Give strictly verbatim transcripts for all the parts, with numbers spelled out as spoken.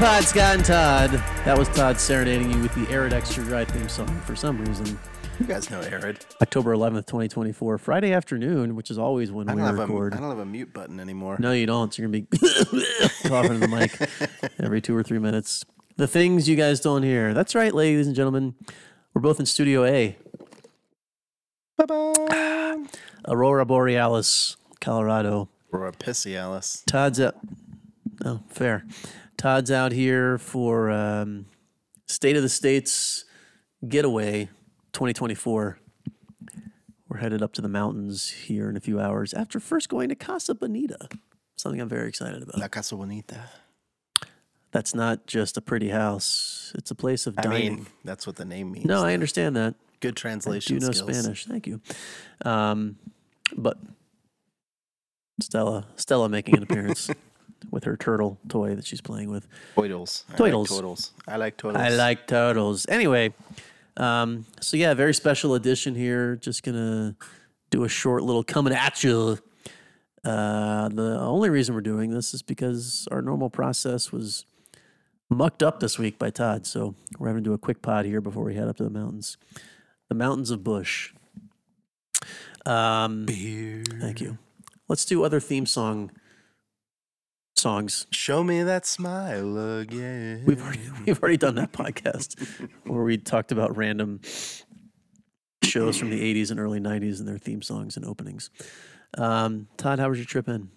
Pod, Scott and Todd. That was Todd serenading you with the Arid Extra Dry theme song for some reason. You guys know Arid. October eleventh, twenty twenty-four, Friday afternoon, which is always when I we don't have record. A, I don't have a mute button anymore. No, you don't. So you're going to be coughing in the mic every two or three minutes. The things you guys don't hear. That's right, ladies and gentlemen. We're both in Studio A. Bye-bye. Aurora Borealis, Colorado. Aurora Piscialis. Todd's out. Oh, fair. Todd's out here for um, State of the States Getaway twenty twenty-four. We're headed up to the mountains here in a few hours after first going to Casa Bonita, something I'm very excited about. La Casa Bonita. That's not just a pretty house. It's a place of I dining. mean, that's what the name means. No, I understand that. Good translation I do know skills. Spanish. Thank you. Um, but Stella, Stella making an appearance with her turtle toy that she's playing with. Toidles. I Toidles. like turtles. I like turtles. I like turtles. Anyway, um, so yeah, very special edition here. Just gonna do a short little coming at you. Uh, the only reason we're doing this is because our normal process was mucked up this week by Todd. So we're having to do a quick pod here before we head up to the mountains. The mountains of Bush. Um, Beer. Thank you. Let's do other theme song songs. Show me that smile again. We've already we've already done that podcast where we talked about random shows from the eighties and early nineties and their theme songs and openings. Um, Todd, how was your trip in?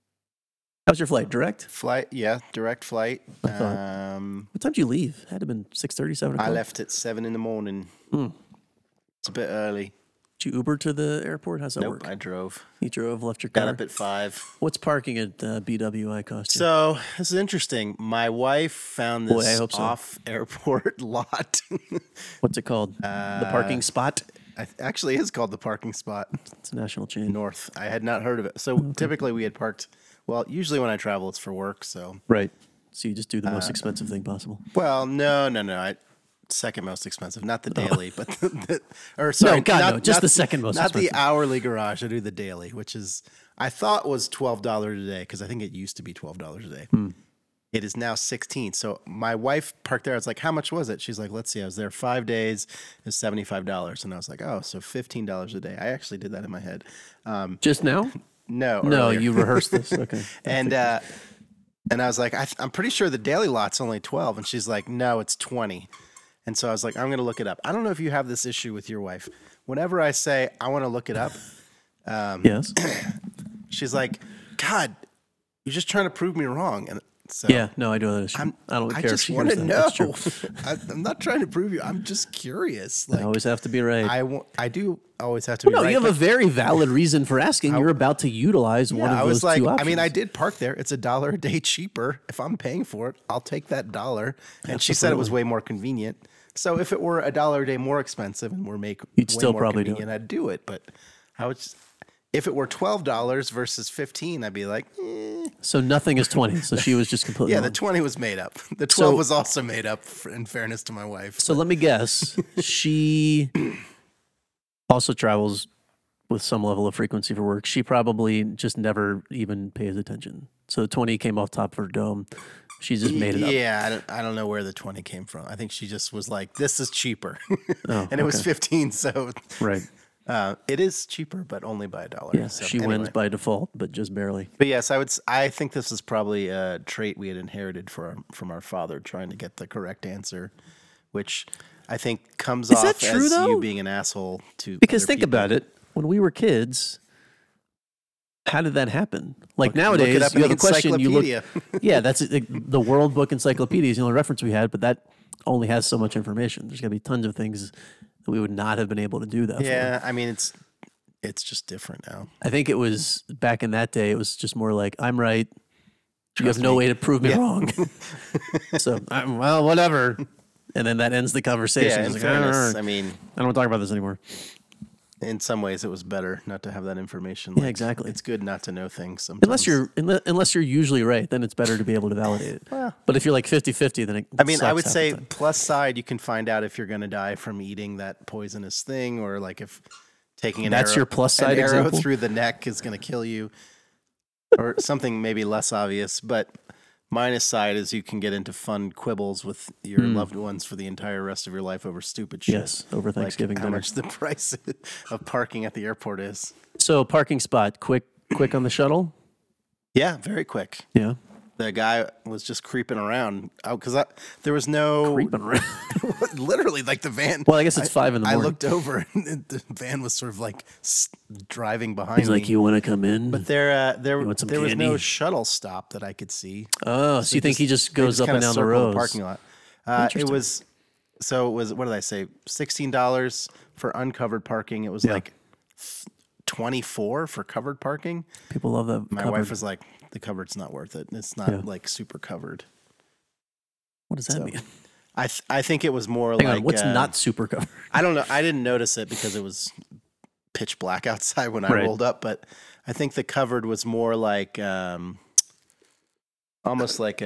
How was your flight? Direct? Flight, yeah, direct flight. I thought. Um, What time did you leave? Had to have been six thirty, seven o'clock. I left at seven in the morning. Hmm. It's a bit early. Did you Uber to the airport? How's that Nope, work? I drove. You drove, left your Got car. up at five. What's parking at uh, B W I cost you? So this is interesting. My wife found Boy, this I hope so. off-airport lot. What's it called? the parking spot? I th- actually is called the parking spot It's a national chain. north. I had not heard of it. So typically we had parked. Well, usually when I travel, it's for work. So Right. So you just do the Uh, most expensive thing possible. well, no, no, no. I second most expensive, not the daily, but the, the or sorry, No, God, not, no, just not- the second most Not expensive. the hourly garage. I do the daily, which is I thought was twelve dollars a day because I think it used to be twelve dollars a day. Hmm. It is now sixteen. So my wife parked there. I was like, "How much was it?" She's like, "Let's see." I was there five days. It was seventy five dollars, and I was like, "Oh, so fifteen dollars a day." I actually did that in my head. Um, Just now? no, No, earlier. you rehearsed this. Okay. and uh, and I was like, I th- I'm pretty sure the daily lot's only twelve, and she's like, no, it's twenty. And so I was like, I'm gonna look it up. I don't know if you have this issue with your wife. Whenever I say I want to look it up, Yes. she's like, God, you're just trying to prove me wrong. And so Yeah, no, I do have that issue. I'm, I don't I care if just she want hears to that. know. That's true. I, I'm not trying to prove you. I'm just curious. I Like always have to be right. I, wa- I do always have to be no, right. you have a but- very valid reason for asking. You're about to utilize one of Yeah, I those was like, two I options. mean, I did park there. It's a dollar a day cheaper. If I'm paying for it, I'll take that dollar. And she said it was way more convenient. So if it were a dollar a day more expensive and we're make You'd way still more probably do it. convenient, I'd do it. But I would, just, if it were twelve dollars versus fifteen, I'd be like, eh. So nothing is twenty. So she was just completely Yeah, the wrong. twenty was made up. The twelve So- was also made up. For, in fairness to my wife. So let me guess. She also travels with some level of frequency for work. She probably just never even pays attention. So the twenty came off top of her dome. She just made it up. Yeah, I don't, I don't know where the twenty came from. I think she just was like, "This is cheaper," Oh, and it was okay. fifteen. So Right. uh, it is cheaper, but only by a dollar. Yeah, So she anyway. wins by default, but just barely. But yes, I would. s- I think this is probably a trait we had inherited for our, from our father, trying to get the correct answer, which I think comes Is off that true, as though? you being an asshole to. Because other think people. about it. When we were kids, how did that happen? Like Look- nowadays, look it up you in have a the question, you look. encyclopedia. Yeah, that's it. The World Book Encyclopedia is the only reference we had, but that only has so much information. There's got to be tons of things that we would not have been able to do that for. Yeah, I mean it's it's just different now. I think it was back in that day, it was just more like, I'm right. You Trust have no me. way to prove me Yeah. wrong. so, I'm, well, whatever. And then that ends the conversation. Yeah, It's in like, fairness, "Arr, I mean, I don't want to talk about this anymore. in some ways, it was better not to have that information. Yeah, exactly. It's good not to know things sometimes. Unless you're unle- unless you're usually right, then it's better to be able to validate it. Well. But if you're like fifty-fifty, then it I mean, I sucks would half say the time. plus side, you can find out if you're going to die from eating that poisonous thing, or like if taking an That's arrow, your plus an side arrow example? through the neck is going to kill you, or something maybe less obvious. But minus side is you can get into fun quibbles with your loved ones for the entire rest of your life over stupid shit. Yes, over Thanksgiving like how dinner. much the price of parking at the airport is. So parking spot, quick, quick on the shuttle. Yeah, very quick. Yeah, The guy was just creeping around because there was no creeping around. literally like the van. Well, I guess it's five in the I morning. looked over and the van was sort of like s- driving behind He's me. like, "You want to come in?" But there, uh, there, want some there was no candy? shuttle stop that I could see. oh, so you think he just they goes up and kinda down the circled rows? parking lot. Uh, it was so it was what did I say? Sixteen dollars for uncovered parking. It was Yeah. like twenty four for covered parking. People love that. My covered. wife was like, "The covered's not worth it. It's not Yeah. like super covered." What does that so- mean? I th- I think it was more Hang like on, what's uh, not super covered? I don't know. I didn't notice it because it was pitch black outside when I Right. rolled up. But I think the covered was more like um, almost like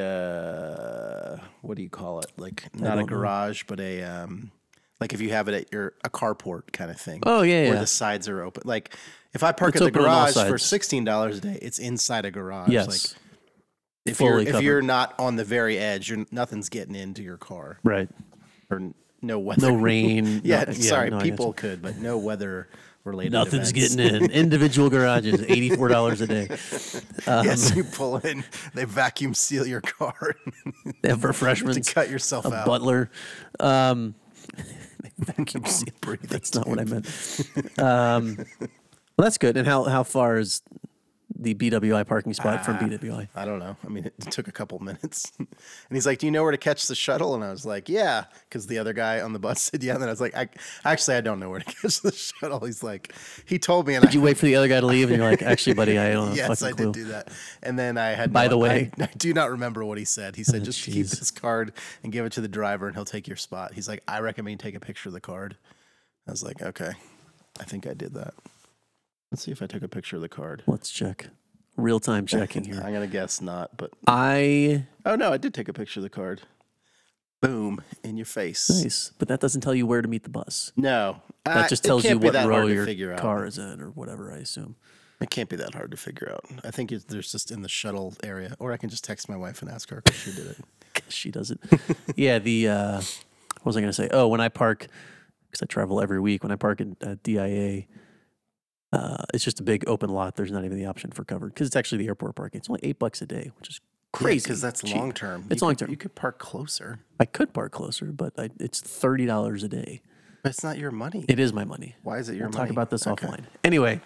a what do you call it? Like not a don't know. garage, but a um, like if you have it at your a carport kind of thing. Oh yeah, where yeah. the sides are open. Like if I park It's at the open on all garage for sides. sixteen dollars a day, it's inside a garage. Yes, Like if fully you're if covered. you're not on the very edge, you're nothing's getting into your car right. or n- no weather. No rain. Yeah, no, sorry, no, I got people you. could, but no weather related. Nothing's events. getting in. Individual garages, eighty-four dollars a day. Um, Yes, you pull in, they vacuum seal your car They have to refreshments. cut yourself A out. butler. Um, vacuum seal. Breathing That's not what I meant. Um, well, that's good. And how how far is the B W I parking spot from B W I? I don't know. I mean, it took a couple minutes. And he's like, "Do you know where to catch the shuttle?" And I was like, "Yeah," because the other guy on the bus said, "Yeah." And then I was like, "I actually I don't know where to catch the shuttle." He's like, he told me, and Did you wait for the other guy to leave? And you're like, actually, buddy, I don't have a yes, fucking I clue. did do that. And then I had. By no- the way- I, I do not remember what he said. He said, "Just keep jeez. this card and give it to the driver, and he'll take your spot." He's like, "I recommend you take a picture of the card." I was like, "Okay, I think I did that." Let's see if I took a picture of the card. Let's check. Real time checking here. I'm gonna guess not, but I oh no, I did take a picture of the card. Boom, in your face. nice, but that doesn't tell you where to meet the bus. No, That uh, just it tells you can't be what that row hard to your figure out. car is in, or whatever. I assume. It can't be that hard to figure out. I think it's, there's just in the shuttle area, or I can just text my wife and ask her because she did it. She does it. yeah. The uh, what was I going to say? Oh, when I park, because I travel every week. When I park in uh, D I A, uh, it's just a big open lot. There's not even the option for covered because it's actually the airport parking. It's only eight bucks a day, which is crazy. because that's cheap. long term. It's You long could- term. You could park closer, I could park closer, but I, it's thirty dollars a day. but it's not your money. It is my money. Why is it your We'll money? talk about this Okay. offline. Anyway,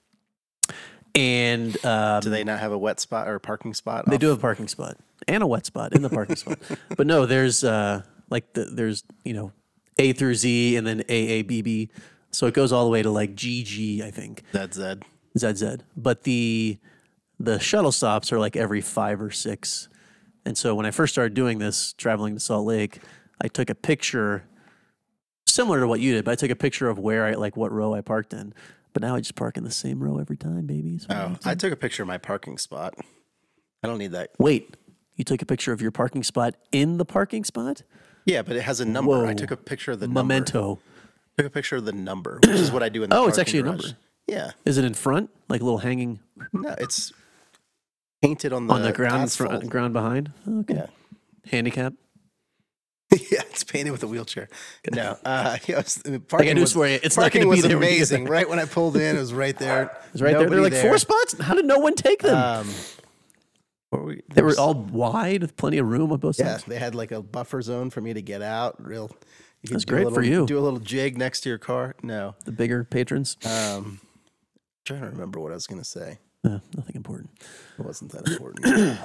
and um, Do they not have a wet spot or a parking spot? They off- do have a parking spot and a wet spot in the parking spot. But no, there's uh like the, there's, you know, A through Z and then A A B B. So it goes all the way to like G G, I think. That's Zed. Z Z. But the the shuttle stops are like every five or six. And so when I first started doing this, traveling to Salt Lake, I took a picture similar to what you did, but I took a picture of where I like what row I parked in. But now I just park in the same row every time, babies. Oh, I took a picture of my parking spot. I don't need that. Wait, you took a picture of your parking spot in the parking spot? Yeah, but it has a number. I Whoa. took a picture of the number. Memento. Took a picture of the number, which is what I do in the Oh, it's parking actually a garage. number. Yeah. Is it in front? Like a little hanging No, it's painted on the on the ground asphalt. front, ground behind? Okay. Yeah. Handicap? Yeah, it's painted with a wheelchair. No, uh, yeah, it was, the I parking do was, swear, it's not parking gonna be was there when you get amazing. Right when I pulled in, it was right there. It's right there. They're like four spots? How did no one take them? Um, what were we, they were all wide with plenty of room on both yeah. sides. They had like a buffer zone for me to get out. Real. You could That's do a great little, for you. Do a little jig next to your car. No, The bigger patrons? um, trying to remember what I was going to say. No, nothing important. It wasn't that important.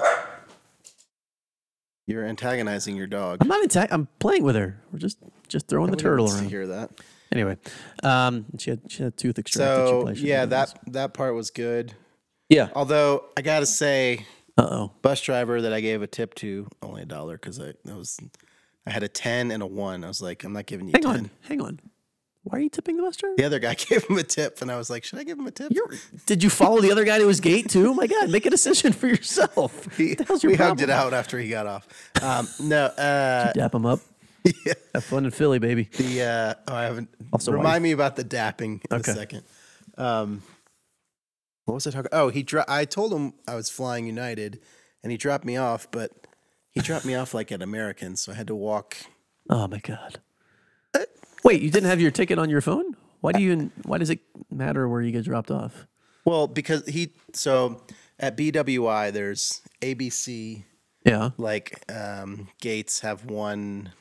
You're antagonizing your dog. I'm not attack. I'm playing with her. We're just just throwing the Nobody turtle wants to around. hear that. Anyway, um, she had she had tooth extracted. She So probably shouldn't yeah, have done that that part was good. this. Yeah. Although I gotta say, Uh oh. bus driver that I gave a tip to only a dollar because I that was I had a ten and a one. I was like, I'm not giving you Hang ten. on. Hang on. Why are you tipping the bus driver? The other guy gave him a tip, and I was like, should I give him a tip? You're, did you follow the other guy to his gate too? My God, make a decision for yourself. He- What the hell's your we hugged problem? it out after he got off. Um, no, uh, Dap him up. yeah, Have fun in Philly, baby. the uh, oh, I haven't. Also, remind me about the dapping in Okay. a second. Um, what was I talking? Oh, he. Dro- I told him I was flying United, and he dropped me off, but He dropped me off like at American, so I had to walk. Oh my god. Wait, you didn't have your ticket on your phone? Why do you? Why does it matter where you get dropped off? Well, because he so at B W I there's A B C. Yeah. Like um, gates have one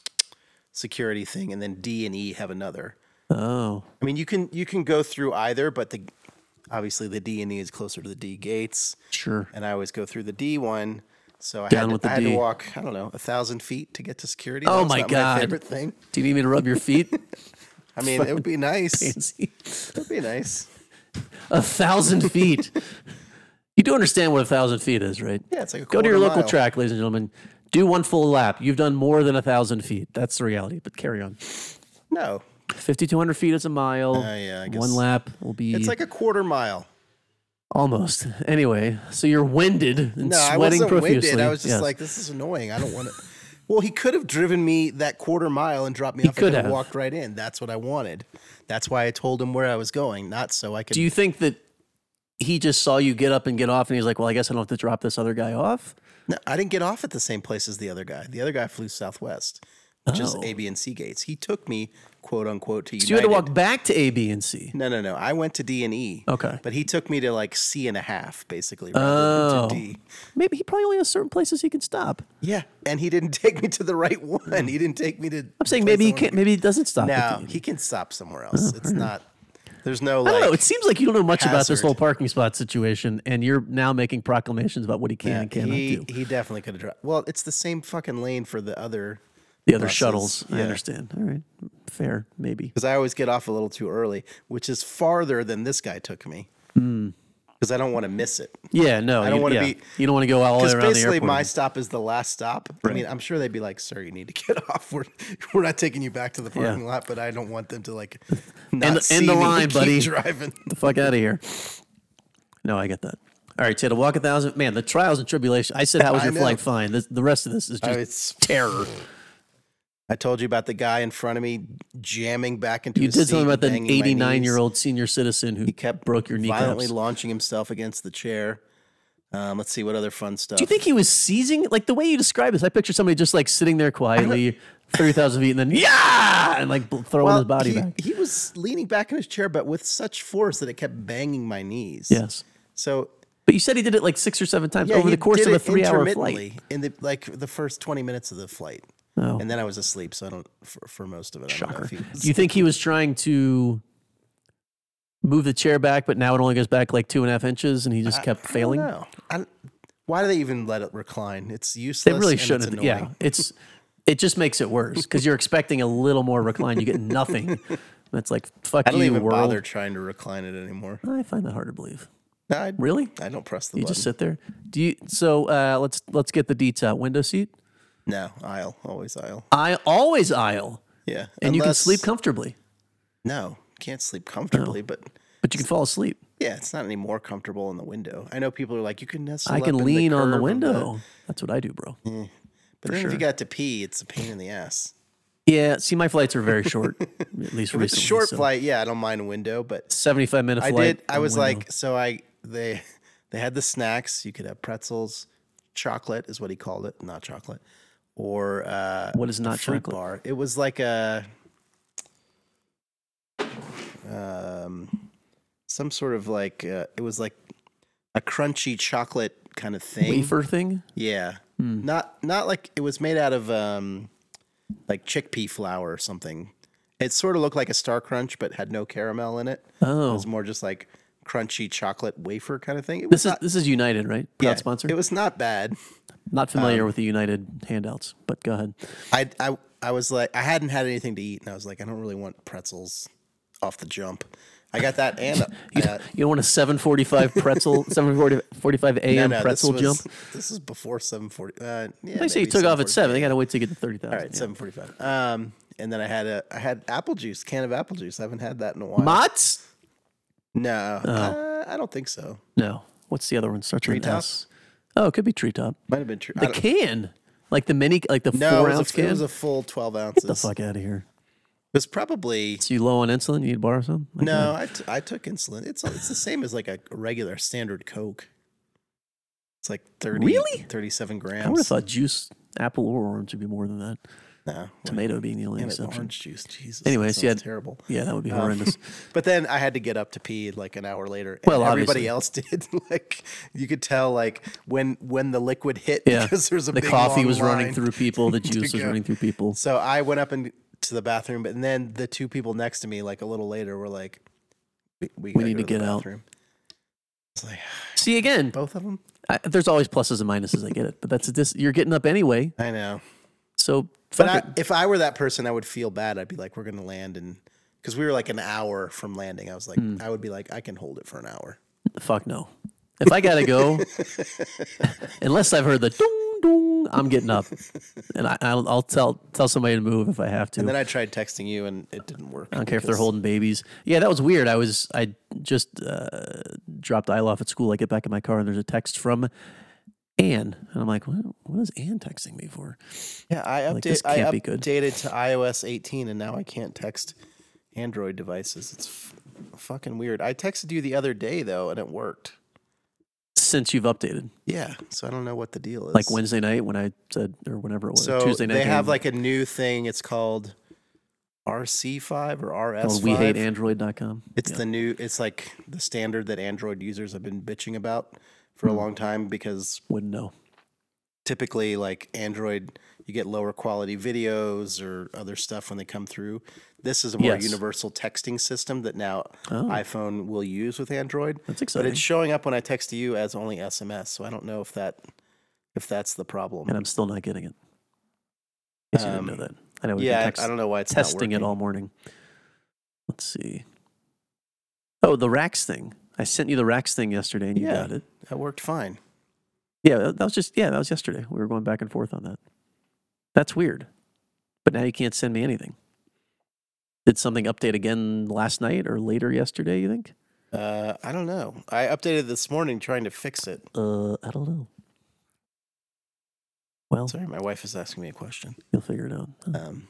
security thing, and then D and E have another. Oh. I mean, you can you can go through either, but the obviously the D and E is closer to the D gates. Sure. And I always go through the D one. So I, Down had, with to, the I had D. to walk, I don't know, a thousand feet to get to security. Oh That was my not God. My favorite thing. Do you need me to rub your feet? I mean, it would be nice. Fancy. It would be nice. A thousand feet. You do understand what a thousand feet is, right? Yeah, it's like a Go to your quarter local mile. track, ladies and gentlemen. Do one full lap. You've done more than a thousand feet. That's the reality. But carry on. No, fifty-two hundred feet is a mile. Uh, yeah, I guess. One lap will be it's like a quarter mile. almost. Anyway, so you're winded and No, I sweating wasn't profusely. winded. I was just Yes. like, this is annoying. I don't want to. Well, he could have driven me that quarter mile and dropped me off. I could could have have. walked right in. That's what I wanted. That's why I told him where I was going, not so I could. Do you think that he just saw you get up and get off, and he's like, "Well, I guess I don't have to drop this other guy off"? No, I didn't get off at the same place as the other guy. The other guy flew Southwest, which is Oh. A, B, and C gates. He took me, quote unquote, to United. So you had to walk back to A, B, and C. No, no, no. I went to D and E. Okay. But he took me to like C and a half, basically, rather Oh. than to D. Maybe he probably only has certain places he can stop. Yeah, and he didn't take me to the right one. He didn't take me to. I'm saying maybe he can't. Maybe he doesn't stop. No, at the- he can stop somewhere else. It's not. There's no I like. don't know. It seems like you don't know much about this hazard. whole parking spot situation, and you're now making proclamations about what he can Yeah, and cannot he do. he definitely could have dropped. Well, it's the same fucking lane for the other. The other buses. shuttles. I Yeah. understand. All right, fair, maybe. Because I always get off a little too early, which is farther than this guy took me. Because I don't want to miss it. Yeah, no, I don't you, wanna yeah. be- You don't want to go all the way Because around the basically airport. my stop is the last stop. I mean, I'm sure they'd be like, "Sir, you need to get off. We're we're not taking you back to the parking lot." But I don't want them to like not End the- see end the me line, keep buddy. driving. the fuck out of here. No, I get that. All right, so you had to walk a thousand. Man, the trials and tribulation. I said, "How was I your know. flight?" Fine. This, the rest of this is Oh, just it's terror. I told you about the guy in front of me jamming back into You his did seat something about the banging my eighty-nine-year-old senior citizen who knees. He kept broke your violently kneecaps. launching himself against the chair. Um, let's see what other fun stuff. Do you think he was seizing? Like the way you describe this, I picture somebody just like sitting there quietly, thirty thousand feet, and then yeah, and like bl- throwing his body he, back. he was leaning back in his chair, but with such force that it kept banging my knees. Yes, So but you said he did it like six or seven times yeah, over he the course did of a it three-hour intermittently flight. in the like the first twenty minutes of the flight, Oh, and then I was asleep, so I don't for, for most of it. I don't know shocker. if he was, Do you think he was trying to move the chair back, but now it only goes back like two and a half inches, and he just kept failing? No. Why do they even let it recline? It's useless. They really and shouldn't. It's Yeah, annoying. it's it just makes it worse because you're expecting a little more recline. You get nothing. That's like fuck I don't you, even world. bother trying to recline it anymore. I find that hard to believe. I, Really? I don't press the You button. just sit there. Do you? So uh, let's let's get the deets out. Window seat. No, aisle. Always aisle. I always aisle, Yeah. and you can Unless- sleep comfortably, No, can't sleep comfortably, but but you can fall asleep. yeah, it's not any more comfortable in the window. I know people are like, you can nestle I up can in lean on the curve of window. That's what I do, bro. But then if you got to pee, it's a pain in the ass. Yeah. See, my flights are very short, at least If it's recently. a short so flight, yeah, I don't mind a window, but seventy-five minute I flight. did. I no was window. like, so I they they had the snacks. You could have pretzels, chocolate is what he called it, not chocolate, or uh, What is a not fruit chocolate? bar. It was like a um some sort of like uh, it was like a crunchy chocolate kind of thing. wafer thing. Yeah, Hmm. not not like it was made out of um like chickpea flour or something. It sort of looked like a Star Crunch, but had no caramel in it. It Oh, was more just like crunchy chocolate wafer kind of thing. It was this is not, this is United, right? Proud yeah, sponsor. It was not bad. Not um, familiar with the United handouts, but go ahead. I I I was like I hadn't had anything to eat, and I was like I don't really want pretzels off the jump. I got that and You, uh, you don't want a seven forty-five pretzel, seven forty-five a m no, no, pretzel this was, jump. This is before seven forty. Uh, yeah, They say you maybe took off at seven. They seven forty. got to wait to get to thirty thousand. All right, seven forty-five. Um, and then I had a I had apple juice, can of apple juice. I haven't had that in a while. Mott's? No, Oh. uh, I don't think so. No. What's the other one? Starts with an Treetop? S. Oh, it could be treetop. Might have been true. The can, like the mini, like the no, four it was, ounce a, can. it was a full twelve ounces. Get the fuck out of here. It was probably So you low on insulin? You need to borrow some? Like no. I, t- I took insulin. It's it's the same as like a regular standard Coke. It's like thirty, Really? thirty-seven grams. I would have thought juice, apple or orange, would be more than that. No, Tomato being the only and exception. orange juice. Jesus. Anyways, that yeah, sounds terrible. Yeah, that would be Um, horrendous. But then I had to get up to pee like an hour later. And Well, everybody obviously. else did. Like you could tell, like when when the liquid hit, Yeah, because there's a the big, coffee long was running line through people. The to juice was go. running through people. So I went up into the bathroom, but and then the two people next to me, like a little later, were like, "We, we, We gotta need go to the get out." bathroom. It's like See again. both of them. I, there's always pluses and minuses. I get it, but that's a dis- you're getting up anyway. I know. So, But fuck I, it. if I were that person, I would feel bad. I'd be like, "We're gonna land," and because we were like an hour from landing, I was like, Hmm. I would be like, "I can hold it for an hour." Fuck no. If I gotta go, unless I've heard the dong dong, I'm getting up, and I, I'll, I'll tell tell somebody to move if I have to. And then I tried texting you, and it didn't work. I don't care if they're holding babies. Yeah, that was weird. I was I just uh, dropped Isla off at school. I get back in my car and there's a text from Anne, and I'm like, what, what is Anne texting me for? Yeah, I Like, update. this I can't be good. updated to i O S eighteen, and now I can't text Android devices. It's f- fucking weird. I texted you the other day though, and it worked. Since you've updated, Yeah, so I don't know what the deal is. like Wednesday night when I said, or whenever it was, so Tuesday night. they have game, like a new thing. It's called R C five or R S called five. we hate android dot com. It's Yeah. the new. It's like the standard that Android users have been bitching about for Hmm. a long time because Wouldn't know. typically like Android, you get lower quality videos or other stuff when they come through. This is a more Yes. universal texting system that now Oh. iPhone will use with Android. That's But exciting. it's showing up when I text to you as only S M S, so I don't know if that if that's the problem. And I'm still not getting it. Guess you Um, didn't know that. I know we've yeah, been I- text- I don't know why it's testing not it working. all morning. Let's see. Oh, the Rax thing. I sent you the Rax thing yesterday, and you Yeah. got it. That worked fine. Yeah, that that was just yeah, that was yesterday. We were going back and forth on that. That's weird. But now you can't send me anything. Did something update again last night or later yesterday, you think? Uh, I don't know. I updated this morning trying to fix it. Uh, I don't know. Well, Sorry, my wife is asking me a question. you'll figure it out. Huh. Um,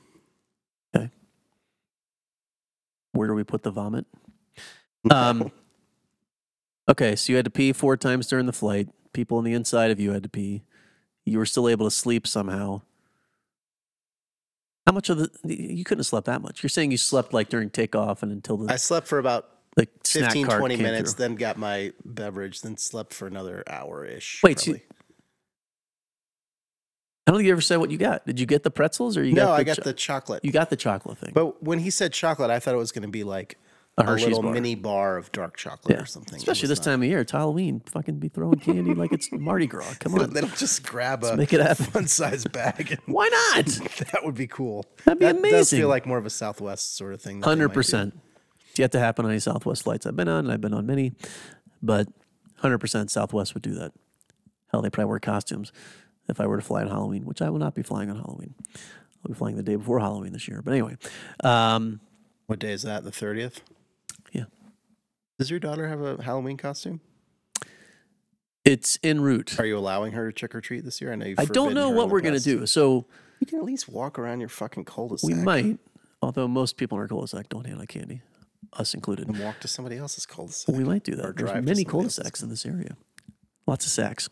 Where do we put the vomit? Um, okay, so you had to pee four times during the flight. People on the inside of you had to pee. You were still able to sleep somehow. How much of the you couldn't have slept that much? You're saying you slept like during takeoff and until the I slept for about like snack fifteen, cart twenty came minutes, through. then got my beverage, then slept for another hour ish. Wait, so you- I don't think you ever said what you got. Did you get the pretzels or you no, got? The I got cho- the chocolate. You got the chocolate thing. But when he said chocolate, I thought it was going to be like A a, Hershey's little bar. mini bar of dark chocolate Yeah, or something. It especially was this not. time of year. It's Halloween. Fucking be throwing candy like it's Mardi Gras. Come on, They don't just grab a make it happen. fun size bag. And Why not? that would be cool. That'd be that does amazing. feel like more of a Southwest sort of thing. that they might do. Hundred percent. It's yet to happen on any Southwest flights I've been on, and I've been on many, but hundred percent Southwest would do that. Hell, they probably wear costumes if I were to fly on Halloween, which I will not be flying on Halloween. I'll be flying the day before Halloween this year. But anyway, um, What day is that? The thirtieth? yeah, Does your daughter have a Halloween costume? it's en route. Are you allowing her to trick or treat this year? I know you've I don't forbidden know her in what the we're gonna past. do. So You can at least walk around your fucking cul-de-sac. we might, although most people in our cul-de-sac don't hand out candy, us included. and walk to somebody else's cul-de-sac. We might do Or that. drive There's to many somebody else's cul-de-sacs in this area. Lots of sacks.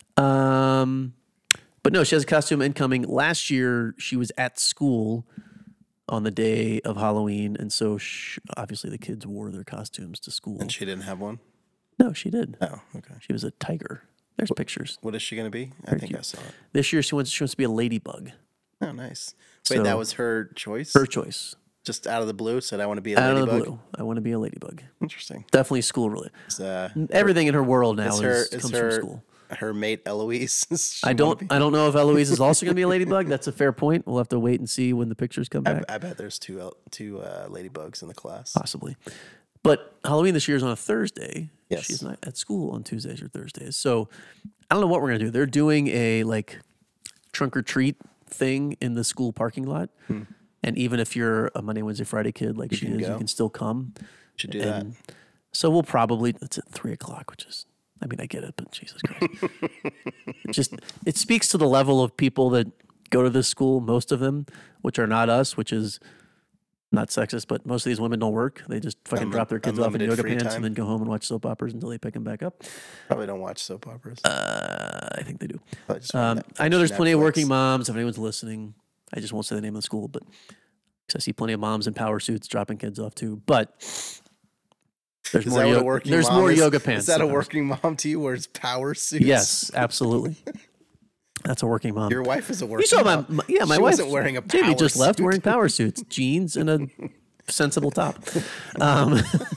Um, but no, she has a costume incoming. Last year, she was at school on the day of Halloween, and so sh obviously the kids wore their costumes to school. And she didn't have one? No, she did. Oh, okay. She was a tiger. There's pictures. What is she going to be? I Very think cute. I saw it. This year, she wants she wants to be a ladybug. Oh, nice. Wait, So- that was her choice? Her choice. Just out of the blue, said I want to be a Out of ladybug? the blue, I want to be a ladybug. Interesting. Definitely school related. It's, uh, Everything in her world now is is, her, is comes her, from school. her mate Eloise. She I wanna don't. be- I don't know if Eloise is also going to be a ladybug. That's a fair point. We'll have to wait and see when the pictures come I, back. I bet there's two el- two uh, ladybugs in the class. Possibly. But Halloween this year is on a Thursday. Yes. She's not at school on Tuesdays or Thursdays. So I don't know what we're going to do. They're doing a like trunk or treat thing in the school parking lot. Hmm. And even if you're a Monday, Wednesday, Friday kid like she can is, go. you can still come. Should do And so we'll probably, it's at three o'clock, which is, I mean, I get it, but Jesus Christ. it just, it speaks to the level of people that go to this school, most of them, which are not us, which is not sexist, but most of these women don't work. They just fucking Unli- drop their kids off in unlimited yoga free pants time. and then go home and watch soap operas until they pick them back up. Probably don't watch soap operas. Uh, I think they do. Probably just Um, watch I know there's plenty of Netflix. working moms. If anyone's listening, I just won't say the name of the school, but 'cause I see plenty of moms in power suits dropping kids off too. But there's Is more. that what Yo- a working there's mom more is? yoga pants. Is that a sometimes. working mom to you? Wears power suits? Yes, absolutely. That's a working mom. Your wife is a working You saw my, mom. my yeah, my she wife wasn't wearing a power Jamie just left suit. wearing power suits, jeans, and a sensible top. Um,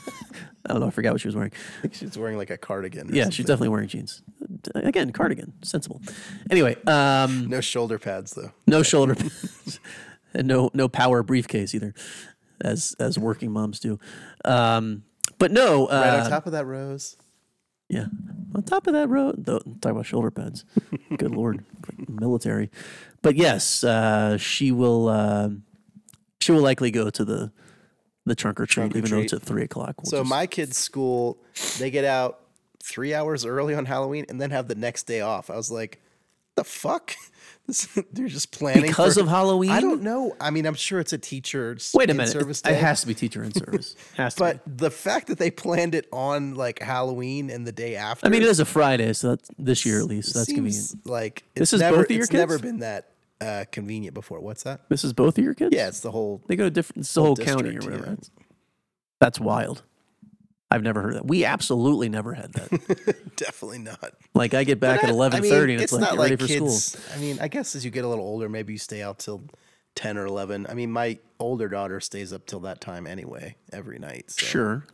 I don't know. I forgot what she was wearing. I think she's wearing like a cardigan. Or Yeah, something. she's definitely wearing jeans. Again, cardigan, sensible. Anyway, um, No shoulder pads though. no shoulder pads, and no no power briefcase either, as as working moms do. Um, but no, uh, Right on top of that rose. yeah, on top of that road. Though, talk about shoulder pads. Good lord, military. But yes, uh, she will. Uh, she will likely go to the the trunk or treat, Trunk or even though treat. it's at three o'clock. We'll So just- my kids' school, they get out three hours early on Halloween and then have the next day off. I was like, the fuck? This, they're just planning because for, of Halloween. I don't know. I mean, I'm sure it's a teacher's Wait a in minute. service It, day. it has to be teacher in service. Has to but be. the fact that they planned it on like Halloween and the day after. I mean, it is a Friday, so that's this year at least. That's seems convenient. Like This it's is never, both of your it's kids? never been that uh, convenient before. What's that? This is both of your kids. Yeah, it's the whole. They go to different. It's the whole, county or district, whatever. yeah. That's, that's wild. I've never heard that. We absolutely never had that. Definitely not. Like I get back But at I- eleven I mean, thirty, and it's, like not get like ready for kids. school. I mean, I guess as you get a little older, maybe you stay out till ten or eleven. I mean, my older daughter stays up till that time anyway, every night. So. Sure,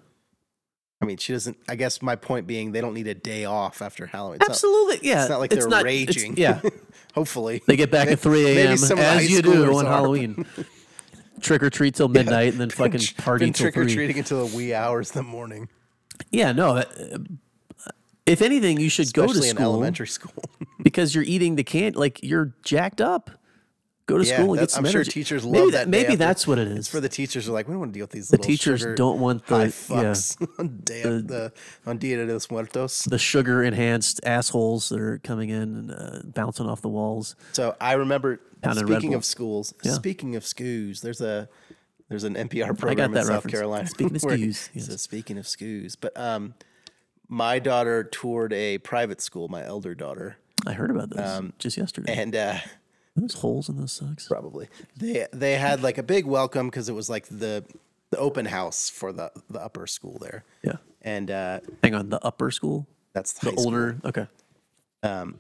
I mean, she doesn't. I guess my point being, they don't need a day off after Halloween. It's not- absolutely. Yeah, It's not like they're it's- raging. yeah, Hopefully, they get back at three Maybe a.m. some of the high as you do schoolers on are. Halloween. Trick or treat till midnight, and then fucking Been party till trick or three. treating until the wee hours in the morning, Yeah, no. uh, If anything, you should go to especially in school elementary school. because you're eating the candy. Like you're jacked up. Go to Yeah, school and that- get some I'm sure energy. teachers maybe love that. that day Maybe after. that's what it is. It's for the teachers who are like, we don't want to deal with these The little teachers sugar don't want the- high yeah. fucks on day of the on Dia de los Muertos. the sugar enhanced assholes that are coming in and uh, bouncing off the walls. So I remember Pounding Red speaking Bull. of schools. Yeah. Speaking of schools, there's a there's an N P R program that in South reference. Carolina. Speaking of where it schools, yes. says, speaking of schools, but um, my daughter toured a private school. My elder daughter, I heard about this Um, just yesterday. and uh, There's holes in those socks. probably they they had like a big welcome because it was like the the open house for the the upper school there, Yeah. and uh, Hang on, the upper school, that's the high school. older. Okay. Um,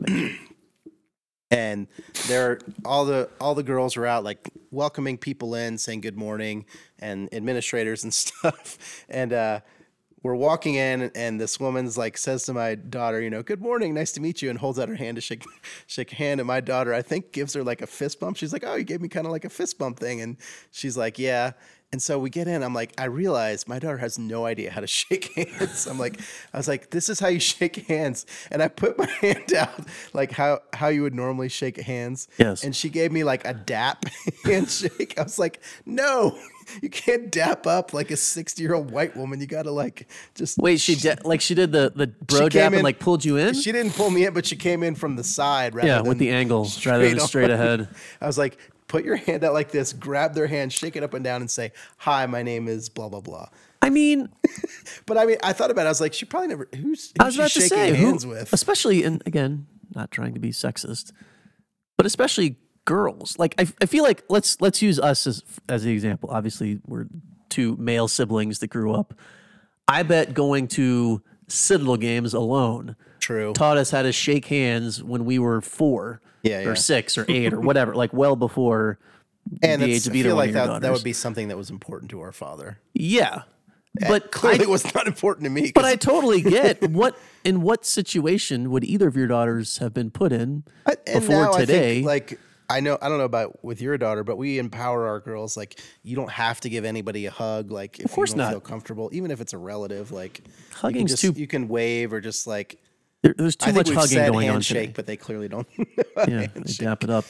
and there, all the all the girls were out like welcoming people in, saying good morning, and administrators and stuff. And uh, we're walking in, and this woman's like says to my daughter, you know, good morning, nice to meet you, and holds out her hand to shake shake a hand. And my daughter, I think, gives her like a fist bump. She's like, oh, you gave me kind of like a fist bump thing, and she's like, yeah. And so we get in. I'm like, I realize my daughter has no idea how to shake hands. I'm like, I was like, this is how you shake hands. And I put my hand out like how how you would normally shake hands. Yes. And she gave me like a dap handshake. I was like, no, you can't dap up like a sixty year old white woman. You got to like just Wait, she de- like she did the the bro She dap came and in- like pulled you in. She didn't pull me in, but she came in from the side rather Yeah, than with the angle rather than on. straight ahead. I was like, put your hand out like this, grab their hand, shake it up and down, and say, "Hi, my name is blah blah blah." I mean, But I mean, I thought about it. I was like, she probably never. Who's, who's I was she about to shaking say, hands who, with? especially, and again, not trying to be sexist, but especially girls. Like, I, I feel like let's let's use us as as the example. Obviously, we're two male siblings that grew up. I bet going to Citadel games alone True. taught us how to shake hands when we were four, Yeah, or yeah. six, or eight, or whatever. Like well before And the that's- age of I either feel one like of your that, that daughters. would be something that was important to our father. Yeah, but Clearly, I, it was not important to me. But 'cause I totally get what in what situation would either of your daughters have been put in I- and before now I today? think, like I know, I don't know about with your daughter, but we empower our girls. Like you don't have to give anybody a hug. Like if course you don't not. feel comfortable, even if it's a relative, like you can Hugging's just, too- you can wave or just like There- there's too I think much we've hugging said going on handshake, today. but they clearly don't. Yeah, they dap it up.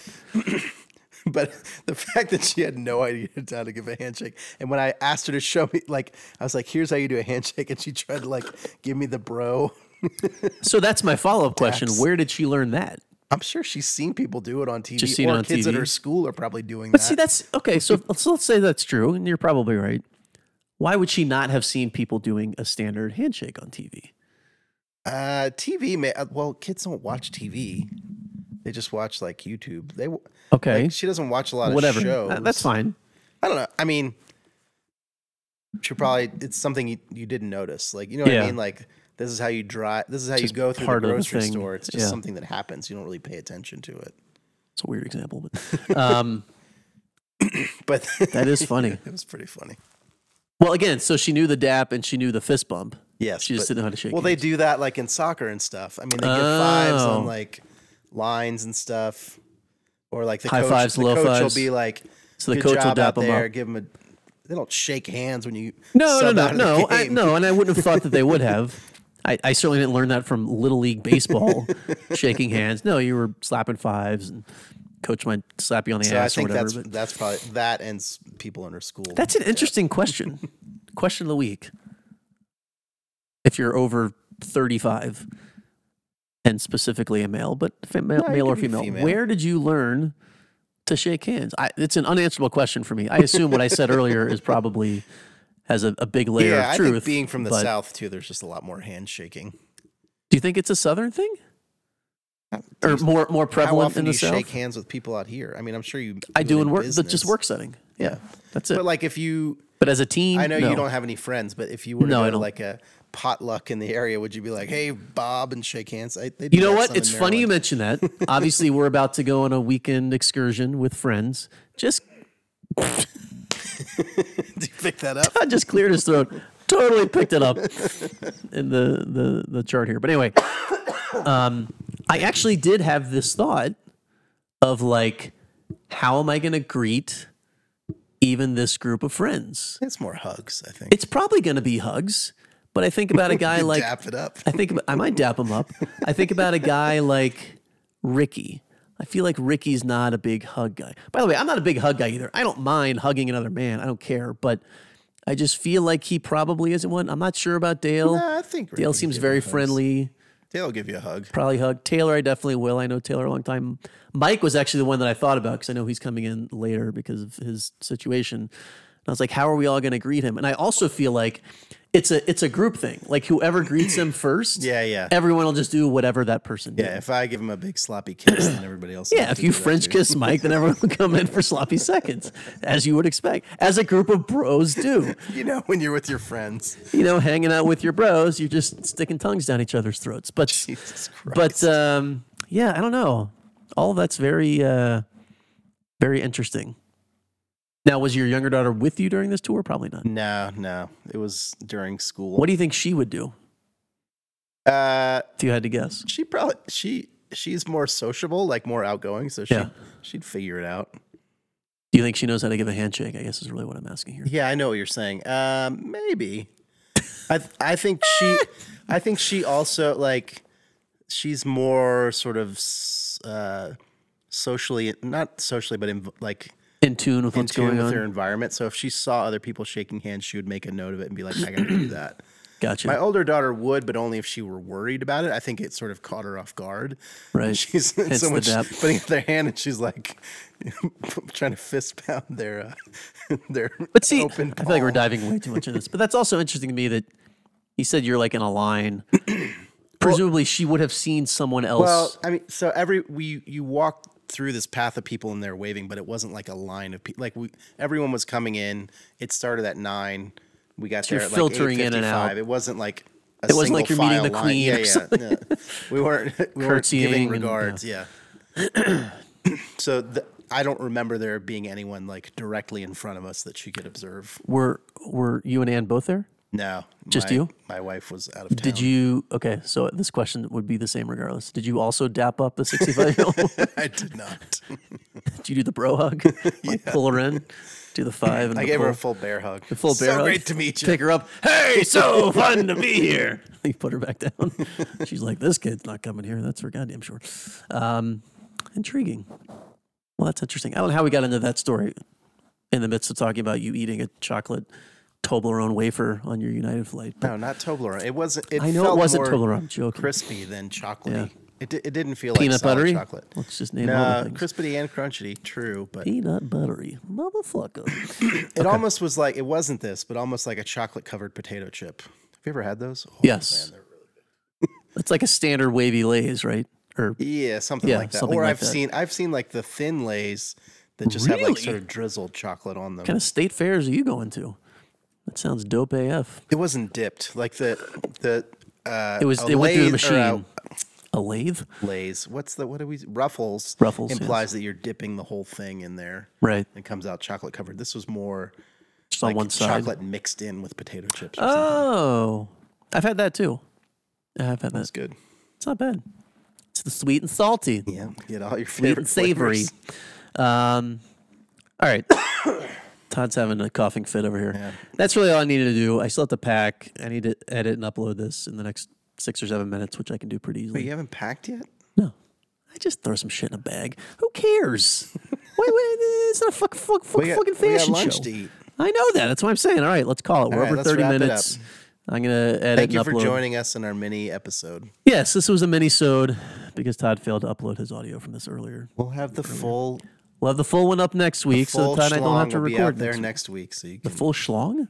But the fact that she had no idea how to give a handshake, and when I asked her to show me, like I was like, "Here's how you do a handshake," and she tried to like give me the bro. So that's my follow up question: Daps. where did she learn that? I'm sure she's seen people do it on T V. Just seen or it on kids T V. at her school are probably doing But that. see, that's okay. So let's, let's say that's true, and you're probably right. Why would she not have seen people doing a standard handshake on T V? Uh, T V, may, uh, well, kids don't watch T V. They just watch like YouTube. They Okay, like, she doesn't watch a lot whatever. of shows. Uh, That's fine. I don't know. I mean, she probably it's something you, you didn't notice. Like you know what Yeah. I mean? Like this is how you drive. This is how Just you go through the part of the grocery thing. store. It's just Yeah. something that happens. You don't really pay attention to it. It's a weird example, but um, But that is funny. It was pretty funny. Well, again, so she knew the dap and she knew the fist bump. Yes, She just but- didn't know how to shake Well, they hands. do that like in soccer and stuff. I mean, they give fives Oh. on like lines and stuff, or like the High coach. fives, the low coach fives. will be like, So the "Good coach will job dap out 'em there." up. Give them a. They don't shake hands when you. No, no, sub no, out of the no, I, game. no, and I wouldn't have thought that they would have. I, I certainly didn't learn that from Little League Baseball, shaking hands. No, you were slapping fives, and coach might slap you on the So I ass or think whatever. that's but that's probably that and s- people in her school. that's an interesting question. Question of the week. If you're over thirty-five, and specifically a male, but fe- male, No, you male or could be female, female. where did you learn to shake hands? I, it's an unanswerable question for me. I assume what I said earlier is probably has a, a big layer yeah, of I truth. think being from the but south too, there's just a lot more handshaking. do you think it's a southern thing, Do or you- more more How prevalent often in do the you south? shake hands with people out here? I mean, I'm sure you. I do even in work, business. but just work setting. Yeah, that's it. But But, like if you, as a team, I know no. you don't have any friends, but if you were to No, I go to don't. like a potluck in the area, would you be like, "Hey, Bob," and shake hands? I, they do You know that what? some in It's funny you Maryland. mention that. Obviously, we're about to go on a weekend excursion with friends. Just Did you pick that up? I just cleared his throat. Totally picked it up in the, the, the chart here. But anyway, um, I actually did have this thought of like, how am I going to greet even this group of friends? It's more hugs, I think. It's probably going to be hugs. But I think about a guy You like dap it up. I think about, I might dap him up. I think about a guy like Ricky. I feel like Ricky's not a big hug guy. By the way, I'm not a big hug guy either. I don't mind hugging another man. I don't care. But I just feel like he probably isn't one. I'm not sure about Dale. Nah, I think Dale Ricky seems give very you hugs. friendly. Dale will give you a hug. Probably hug. Taylor, I definitely will. I know Taylor a long time. Mike was actually the one that I thought about because I know he's coming in later because of his situation. And I was like, how are we all going to greet him? And I also feel like it's a it's a group thing. Like whoever greets him first, Yeah, yeah. everyone will just do whatever that person did. Yeah, if I give him a big sloppy kiss, then everybody else. Yeah, has if to you do that French too. kiss Mike, then everyone will come in for sloppy seconds, as you would expect, as a group of bros do. you know, when you're with your friends. You know, hanging out with your bros, you're just sticking tongues down each other's throats. But, Jesus Christ. but um, yeah, I don't know. All of that's very, uh, very interesting. Now, was your younger daughter with you during this tour? Probably not. no, no, it was during school. What do you think she would do Uh, if you had to guess? she probably she she's more sociable, like more outgoing, so she Yeah. she'd figure it out. Do you think she knows how to give a handshake? I guess is really what I'm asking here. Yeah, I know what you're saying. Um, maybe. I th- I think she I think she also like she's more sort of s- uh, socially not socially but in, like In tune with in what's tune going with on. her environment. So if she saw other people shaking hands, she would make a note of it and be like, I got to do that. Gotcha. My older daughter would, but only if she were worried about it. I think it sort of caught her off guard. Right. She's Hence so the much dap. putting up their hand, and she's like trying to fist pound their uh, their But see, open. I feel like we're palm. diving way too much in this. But that's also interesting to me that you said you're like in a line. Presumably, she would have seen someone else. Well, I mean, so every we you walk through this path of people and they're waving, but it wasn't like a line of people. Like we, everyone was coming in. It started at nine. We got So you're there at filtering like in and out. eight fifty-five. It wasn't like a It wasn't like single you're meeting file the line. queen Yeah, or yeah, something. no. We weren't we weren't Curtsying giving and- regards. Yeah. So the, I don't remember there being anyone like directly in front of us that she could observe. were were you and Ann both there? No, Just my- you? My wife was out of town. Did you? Okay, so this question would be the same regardless. Did you also dap up the sixty-five year old? I did not. Did you do the bro hug? Like pull her in, do the five, and I the gave her pull? a full bear hug. The full bear so hug? great to meet you. Pick her up. Hey, so fun to be here. You put her back down. She's like, this kid's not coming here. That's for goddamn sure. Um, intriguing. Well, that's interesting. I don't know how we got into that story in the midst of talking about you eating a chocolate Toblerone wafer on your United flight. But No, not Toblerone. It wasn't. It I know felt it wasn't more Toblerone. I'm joking. crispy than chocolatey. It, di- it didn't feel Peanut like solid buttery? chocolate. Let's just name all the No, things. crispity and crunchity, true, but Peanut buttery. Motherfucker. it almost was like, it wasn't this, but almost like a chocolate covered potato chip. Have you ever had those? Oh, Yes. man, they're really It's like a standard wavy Lay's, right? Or Yeah, something Yeah, like that. something Or like I've that. seen I've seen like the thin Lays that just have like Really? sort of drizzled chocolate on them. kind of state fairs are you going to? That sounds dope A F. It wasn't dipped like the the. Uh, It was. a It went through the Lay's- or machine. a A lathe, Lays. What's the what do we Ruffles? Ruffles, implies that you're dipping the whole thing in there. right? It comes out chocolate covered. This was more Just like on one side. chocolate mixed in with potato chips. Or something. Oh, I've had that too. I've had that. That's good. It's not bad. It's the sweet and salty, Yeah, get all your sweet favorite and savory. flavors. Um, all right. Todd's having a coughing fit over here. Yeah. That's really all I needed to do. I still have to pack. I need to edit and upload this in the next six or seven minutes, which I can do pretty easily. Wait, you haven't packed yet? No, I just throw some shit in a bag. Who cares? wait, wait, it's not a fuck, fuck, fuck, We got, fucking we got fashion lunch show. to eat. I know that. That's what I'm saying. All right, let's call it. We're All right, over let's thirty wrap it minutes. up. I'm gonna edit Thank you and for upload. joining us in our mini episode. Yes, this was a mini-sode because Todd failed to upload his audio from this earlier. We'll have the full We'll have the full one up next week, so full that Todd and I don't have schlong to will be out record there next week. next week, so you The can. full schlong?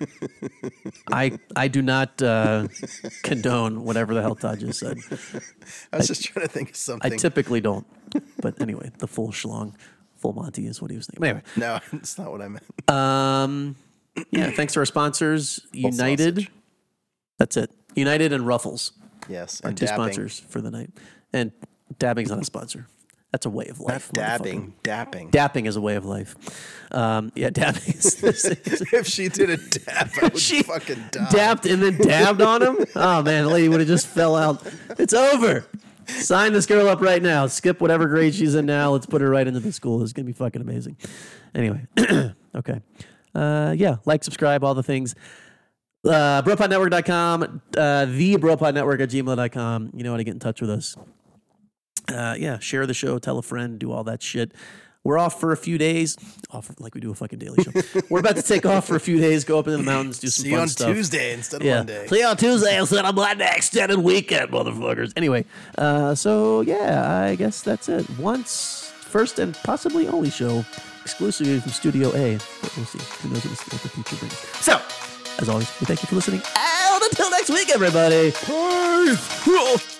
I I do not uh, condone whatever the hell Todd just said. I was just trying to think of I something. typically don't, but anyway, the full schlong, full Monty is what he was thinking. Anyway, no, it's not what I meant. um, yeah, thanks to our sponsors, Full United. sausage. That's it. United and Ruffles Yes, are and two dabbing. sponsors for the night, and dabbing's not a sponsor. That's a way of Not life. dabbing, dapping. Dapping is a way of life. Um, yeah, dabbing is. If she did a dab, I would She fucking die. dapped and then dabbed on him. Oh man, the lady would have just fell out. It's over. Sign this girl up right now. Skip whatever grade she's in now. Let's put her right into the school. It's gonna be fucking amazing. Anyway, okay. Uh, yeah, like, subscribe, all the things. Uh, bropod network dot com, uh, the bropod network at gmail dot com. You know how to get in touch with us. Uh, yeah, share the show, tell a friend, do all that shit. We're off for a few days, off like we do a fucking daily show. We're about to take off for a few days, go up into the mountains, do some See fun you on stuff. Tuesday instead of Yeah, Monday. see you on Tuesday instead of Monday. Extended weekend, motherfuckers. Anyway, uh, so yeah, I guess that's it. Once, first and possibly only show exclusively from Studio A. But we'll see. Who knows what the what the future brings. So, as always, we thank you for listening. And until next week, everybody. Peace.